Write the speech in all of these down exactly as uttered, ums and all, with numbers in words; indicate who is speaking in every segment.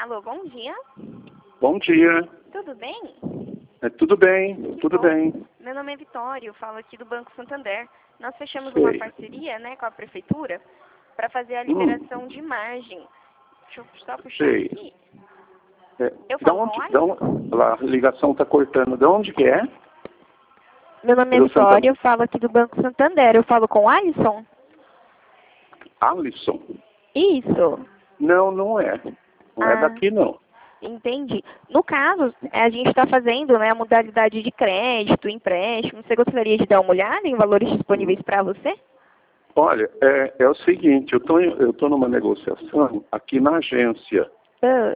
Speaker 1: Alô, bom dia.
Speaker 2: Bom dia.
Speaker 1: Tudo bem?
Speaker 2: É, tudo bem,
Speaker 1: Que
Speaker 2: tudo
Speaker 1: bom.
Speaker 2: bem.
Speaker 1: Meu nome é Vitória, eu falo aqui do Banco Santander. Nós fechamos
Speaker 2: Sei.
Speaker 1: uma parceria, né, com a prefeitura para fazer a liberação
Speaker 2: Hum,
Speaker 1: de margem. Deixa eu só puxar
Speaker 2: sei.
Speaker 1: aqui.
Speaker 2: É,
Speaker 1: Eu
Speaker 2: da
Speaker 1: falo com
Speaker 2: onde,
Speaker 1: a
Speaker 2: da onde, lá, a ligação está cortando. De onde que é?
Speaker 1: Meu nome é
Speaker 2: Do
Speaker 1: Vitória,
Speaker 2: Santander.
Speaker 1: eu falo aqui do Banco Santander. Eu falo com o Alisson?
Speaker 2: Alisson?
Speaker 1: Isso.
Speaker 2: Não, não é. Não é
Speaker 1: Ah,
Speaker 2: daqui, não.
Speaker 1: entendi. No caso, a gente está fazendo, né, a modalidade de crédito, empréstimo. Você gostaria de dar uma olhada em valores disponíveis para você?
Speaker 2: Olha, é, é o seguinte, eu tô, em- eu tô numa negociação aqui na agência.
Speaker 1: Ah,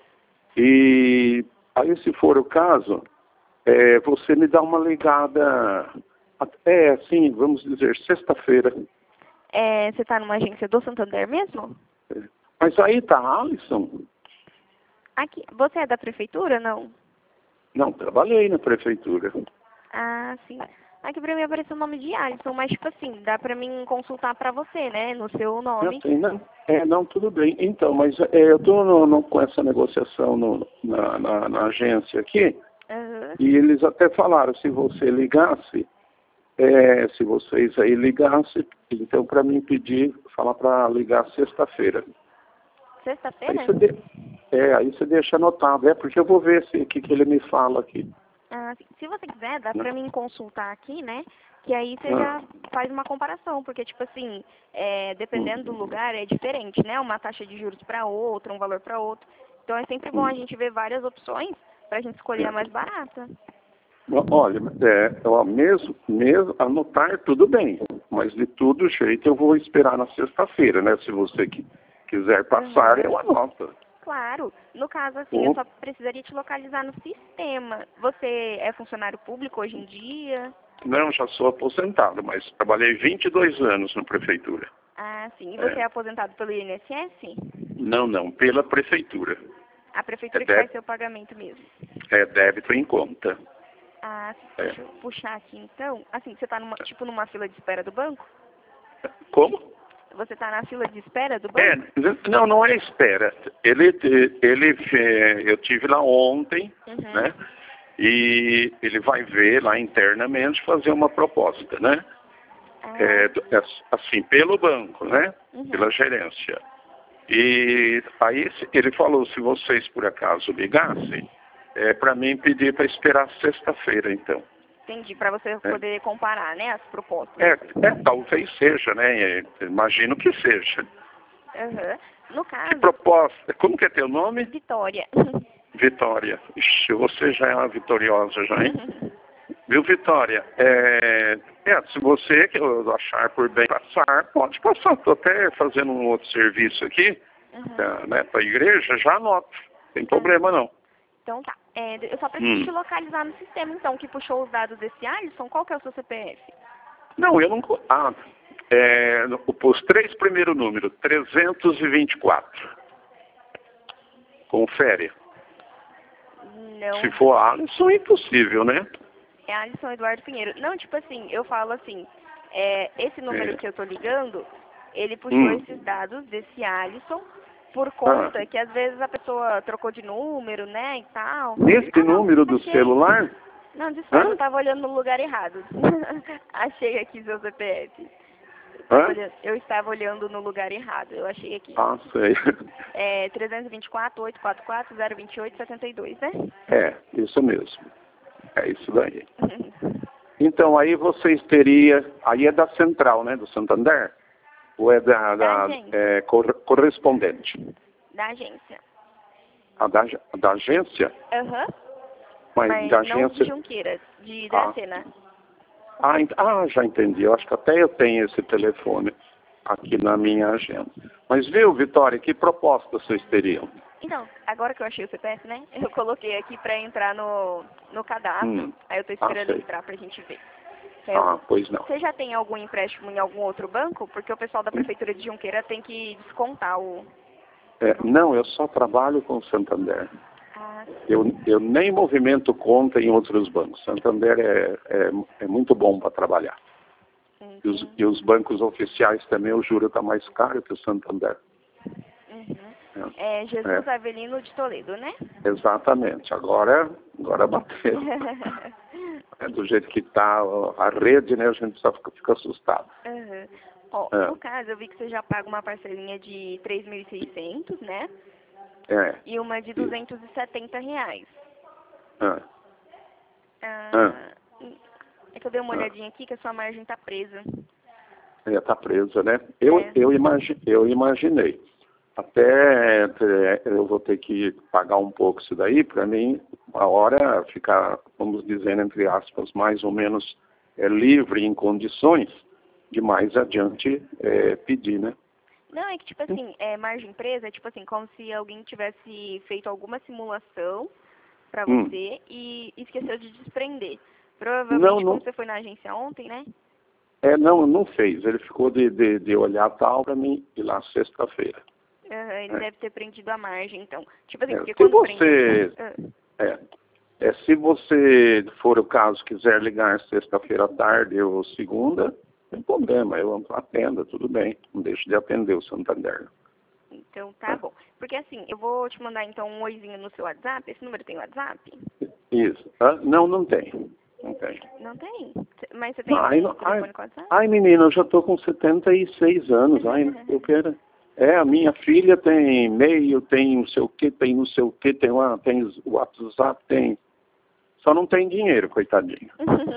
Speaker 2: E aí, se for o caso, é, você me dá uma ligada, até assim, vamos dizer, sexta-feira.
Speaker 1: é, você está numa agência do Santander mesmo?
Speaker 2: Mas aí tá Alisson?
Speaker 1: Aqui, você é da prefeitura, não?
Speaker 2: Não, trabalhei na prefeitura.
Speaker 1: Ah, sim. Aqui pra mim apareceu o nome de Alisson, mas tipo assim, dá pra mim consultar pra você, né, no seu
Speaker 2: Eu
Speaker 1: nome.
Speaker 2: sei, não. É, não, tudo bem. Então, mas é, eu estou com essa negociação no- na, na, na agência aqui,
Speaker 1: Aham.
Speaker 2: e eles até falaram, se você ligasse, é, se vocês aí ligassem, então para mim pedir, falar para ligar sexta-feira. Aí
Speaker 1: Sexta-feira?
Speaker 2: você, de, é, aí você deixa anotado, é porque eu vou ver o que, que ele me fala aqui.
Speaker 1: Ah, sim. Se você quiser, dá
Speaker 2: Né?
Speaker 1: pra mim consultar aqui, né? Que aí você
Speaker 2: Ah,
Speaker 1: já faz uma comparação, porque tipo assim, é, dependendo do
Speaker 2: hum,
Speaker 1: lugar é diferente, né? Uma taxa de juros para outra, um valor para outro. Então é sempre bom a
Speaker 2: hum,
Speaker 1: gente ver várias opções pra gente escolher a
Speaker 2: é.
Speaker 1: mais barata.
Speaker 2: Olha, é, ó, mesmo, mesmo anotar tudo bem, mas de todo jeito eu vou esperar na sexta-feira, né? Se você que quiser passar,
Speaker 1: Aham.
Speaker 2: eu anoto.
Speaker 1: Claro. No caso, assim, eu
Speaker 2: Ou-
Speaker 1: só precisaria te localizar no sistema. Você é funcionário público hoje em dia?
Speaker 2: Não, já sou aposentado, mas trabalhei vinte e dois anos na prefeitura.
Speaker 1: Ah, sim. E você
Speaker 2: É,
Speaker 1: é aposentado pelo I N S S?
Speaker 2: não, não, pela prefeitura.
Speaker 1: A
Speaker 2: É,
Speaker 1: prefeitura que faz
Speaker 2: dé-
Speaker 1: seu pagamento mesmo.
Speaker 2: é débito em conta.
Speaker 1: Ah, sim.
Speaker 2: É.
Speaker 1: Deixa eu puxar aqui então. Assim, você tá numa, tipo numa fila de espera do banco?
Speaker 2: Como?
Speaker 1: Você tá na fila de espera do
Speaker 2: É,
Speaker 1: banco?
Speaker 2: não, não é espera. Ele, ele, é, eu tive lá ontem,
Speaker 1: Uhum.
Speaker 2: né? E ele vai ver lá internamente fazer uma proposta, né?
Speaker 1: Ah,
Speaker 2: É, do- é, assim, pelo banco, né?
Speaker 1: uhum.
Speaker 2: Pela gerência. E aí se- ele falou, se vocês por acaso ligassem, é, para mim pedir para esperar sexta-feira, então.
Speaker 1: Entendi. Pra você
Speaker 2: Né?
Speaker 1: poder comparar, né, as propostas.
Speaker 2: É, é, talvez seja, né? É, imagino que seja.
Speaker 1: Aham. No
Speaker 2: Que
Speaker 1: caso,
Speaker 2: proposta? Como que é teu nome?
Speaker 1: Vitória.
Speaker 2: Vitória. Ixi, você já é uma vitoriosa já, hein? Viu, Vitória? É, é, se você que eu achar por bem passar, pode passar. Estou até fazendo um outro serviço aqui,
Speaker 1: Uhum.
Speaker 2: né, para a igreja, já anoto. Não tem problema não.
Speaker 1: Então tá. É, eu só preciso te
Speaker 2: Hum.
Speaker 1: localizar no sistema, então, que puxou os dados desse Alisson. Qual que é o seu C P F?
Speaker 2: Não, eu não... co- Ah, é, no- os três primeiros números, trezentos e vinte e quatro. Confere.
Speaker 1: Não,
Speaker 2: Se for Alisson, é impossível, né?
Speaker 1: é Alisson Eduardo Pinheiro. Não, tipo assim, eu falo assim, é, esse número
Speaker 2: É.
Speaker 1: que eu tô ligando, ele puxou
Speaker 2: Hum.
Speaker 1: esses dados desse Alisson por
Speaker 2: Ah,
Speaker 1: conta que às vezes a pessoa trocou de número, né, e tal.
Speaker 2: nesse
Speaker 1: Ah, não,
Speaker 2: número do
Speaker 1: achei.
Speaker 2: celular?
Speaker 1: Não, disfarce,
Speaker 2: Hã?
Speaker 1: eu tava olhando no lugar errado. Achei aqui seu C P F. Eu, tava
Speaker 2: Hã?
Speaker 1: olhando, eu estava olhando no lugar errado, eu achei aqui.
Speaker 2: Ah, sei.
Speaker 1: É trezentos e vinte e quatro, oitocentos e quarenta e quatro, zero vinte e oito, setenta e dois, né?
Speaker 2: É, isso mesmo. É isso daí. Então, aí vocês teriam... Aí é da central, né? Do Santander? Ou é da,
Speaker 1: Da
Speaker 2: da
Speaker 1: agência.
Speaker 2: é, cor- correspondente?
Speaker 1: Da agência.
Speaker 2: A da, da agência?
Speaker 1: Aham.
Speaker 2: Mas,
Speaker 1: Mas
Speaker 2: da
Speaker 1: não de
Speaker 2: agência...
Speaker 1: Junqueiras, de
Speaker 2: Ah,
Speaker 1: Dracena.
Speaker 2: ah, ent- ah, já entendi. Eu acho que até eu tenho esse telefone aqui na minha agenda. Mas viu, Vitória, que proposta vocês teriam?
Speaker 1: Então, agora que eu achei o C P F, né? Eu coloquei aqui pra entrar no, no cadastro.
Speaker 2: Hum.
Speaker 1: Aí eu tô
Speaker 2: Ah,
Speaker 1: esperando
Speaker 2: sei.
Speaker 1: entrar pra gente ver. É,
Speaker 2: Ah, pois não.
Speaker 1: Você já tem algum empréstimo em algum outro banco? Porque o pessoal da Prefeitura de Junqueira tem que descontar o...
Speaker 2: É, não, eu só trabalho com o Santander.
Speaker 1: Ah,
Speaker 2: Eu, eu nem movimento conta em outros bancos. Santander é, é, é muito bom para trabalhar. E os,
Speaker 1: entendi.
Speaker 2: e os bancos oficiais também, o juro está mais caro que o Santander.
Speaker 1: Uhum. É Jesus é. Avelino de Toledo, né?
Speaker 2: Exatamente. Agora, agora bateu. É do jeito que está a rede, né? A gente só fica, fica assustado.
Speaker 1: Uhum. Ó, é. No caso, eu vi que você já paga uma parcelinha de três mil e seiscentos, né?
Speaker 2: É.
Speaker 1: E uma de duzentos e setenta reais.
Speaker 2: É.
Speaker 1: Ah, é. É que eu dei uma olhadinha aqui que a sua margem está presa.
Speaker 2: É, tá presa, né? Eu, é. eu, imagi eu imaginei. Até eu vou ter que pagar um pouco isso daí, para mim, a hora ficar, vamos dizer, entre aspas, mais ou menos é, livre em condições de mais adiante é, pedir, né?
Speaker 1: Não, é que tipo assim, é, margem presa é tipo assim, como se alguém tivesse feito alguma simulação para você hum. e esqueceu de desprender. Provavelmente, não, não... como você foi na agência ontem, né?
Speaker 2: É, não, não fez. Ele ficou de, de, de olhar tal para mim ir lá sexta-feira.
Speaker 1: Uhum, ele é. deve ter prendido a margem, então. Tipo assim,
Speaker 2: É,
Speaker 1: porque
Speaker 2: se
Speaker 1: quando
Speaker 2: você,
Speaker 1: prende...
Speaker 2: é, é, se você, for o caso, quiser ligar sexta-feira à tarde ou segunda, não tem problema, eu atendo, tudo bem. Não deixe de atender o Santander.
Speaker 1: Então, tá é. bom. Porque assim, eu vou te mandar então um oizinho no seu WhatsApp. Esse número tem WhatsApp?
Speaker 2: Isso. Ah, não, não tem. Não tem.
Speaker 1: Não tem? Mas você tem
Speaker 2: não,
Speaker 1: um
Speaker 2: ai,
Speaker 1: telefone
Speaker 2: ai,
Speaker 1: com WhatsApp?
Speaker 2: Ai, menina, eu já tô com setenta e seis anos. Ai, eu quero... É, a minha filha tem e-mail, tem não sei o que, tem não sei o que, tem, uma, tem o WhatsApp, tem... Só não tem dinheiro, coitadinho.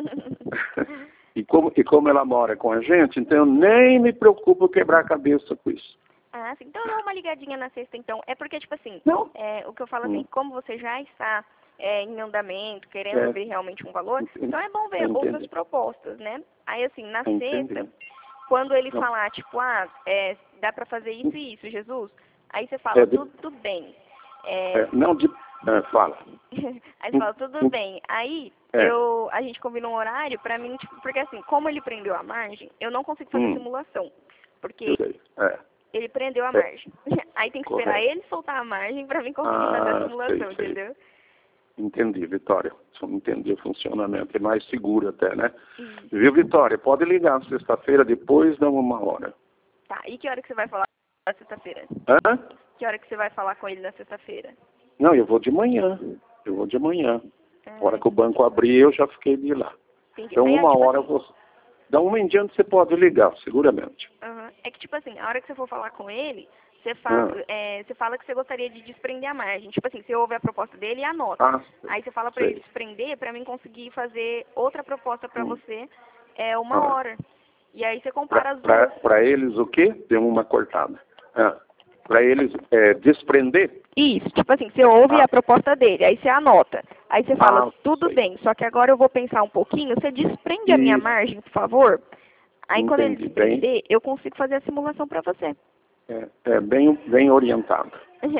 Speaker 2: e, como, e como ela mora com a gente, então eu nem me preocupo quebrar a cabeça com isso.
Speaker 1: Ah, sim. Então dá uma ligadinha na sexta, então. É porque, tipo assim,
Speaker 2: não.
Speaker 1: É, o que eu falo assim, hum. como você já está é, em andamento, querendo é. ver realmente um valor, Entendi. então é bom ver Entendi. outras propostas, né? Aí, assim, na
Speaker 2: Entendi.
Speaker 1: sexta, quando ele
Speaker 2: não.
Speaker 1: falar, tipo, ah, é, dá pra fazer isso e isso, Jesus, aí você fala, é, de... tudo bem. É...
Speaker 2: É, não, de... é, fala.
Speaker 1: Aí você fala, tudo bem. Aí, é. eu, a gente combina um horário pra mim, tipo, porque assim, como ele prendeu a margem, eu não consigo fazer hum. simulação. Porque...
Speaker 2: Eu sei. É.
Speaker 1: Ele prendeu a margem. Aí tem que esperar Correto. ele soltar a margem para mim conseguir ah, fazer a simulação, sei, sei. entendeu?
Speaker 2: Entendi, Vitória. Entendi o funcionamento. É mais seguro até, né? Hum. Viu, Vitória? Pode ligar sexta-feira depois de uma hora.
Speaker 1: Tá. E que hora que você vai falar na sexta-feira?
Speaker 2: Hã?
Speaker 1: Que hora que você vai falar com ele na sexta-feira?
Speaker 2: Não, eu vou de manhã. Eu vou de manhã. Ah, a hora que o banco abrir, eu já fiquei de lá. Entendi. Então, Aí, uma tipo hora assim... eu vou... Da uma em diante você pode ligar, seguramente.
Speaker 1: Uhum. É que, tipo assim, a hora que você for falar com ele, você fala, ah. é, você fala que você gostaria de desprender a margem. Tipo assim, você ouve a proposta dele e anota. Ah, Aí você fala pra sei. ele desprender, pra mim conseguir fazer outra proposta pra hum. você, é uma ah. hora. E aí você compara pra, as duas.
Speaker 2: Pra, pra eles o quê? Deu uma cortada. Ah. Pra eles é, desprender?
Speaker 1: Isso, tipo assim, você ouve ah. a proposta dele, aí você anota. Aí você fala, ah, tudo sei. bem, só que agora eu vou pensar um pouquinho, você desprende Isso. a minha margem, por favor? Aí Entendi. quando ele desprender, bem. eu consigo fazer a simulação para você.
Speaker 2: É, é bem, bem orientado.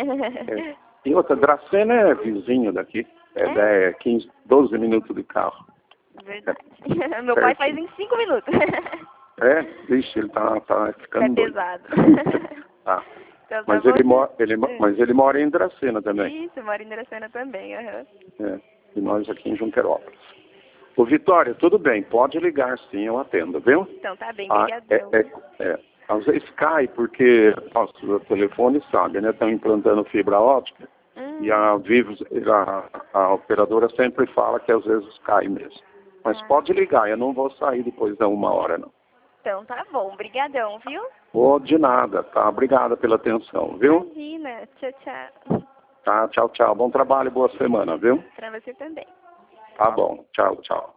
Speaker 2: é. E outra, Dracena é vizinho daqui. É, é? dez, quinze, doze minutos de carro.
Speaker 1: Verdade. É. Meu pai faz em cinco minutos.
Speaker 2: É? Vixe, ele tá, tá ficando
Speaker 1: É pesado.
Speaker 2: tá. Então, mas, ele mora, ele, mas ele mora em Dracena também.
Speaker 1: Isso, mora em Dracena também. Uhum.
Speaker 2: É. E nós aqui em Junquerópolis. Ô, Vitória, tudo bem, pode ligar sim, eu atendo, viu?
Speaker 1: Então tá bem, obrigadão.
Speaker 2: Ah, é, é, é. Às vezes cai porque nossa, o telefone sabe, né? Estão implantando fibra óptica hum. e a Vivos, a, a operadora sempre fala que às vezes cai mesmo. Mas ah. pode ligar, eu não vou sair depois da uma hora, não.
Speaker 1: Então tá bom, obrigadão, viu?
Speaker 2: Oh, de nada, tá? Obrigada pela atenção, viu?
Speaker 1: Imagina, tchau, tchau.
Speaker 2: Tá, tchau, tchau. Bom trabalho, boa semana, viu?
Speaker 1: Pra você também.
Speaker 2: Tá bom, tchau, tchau.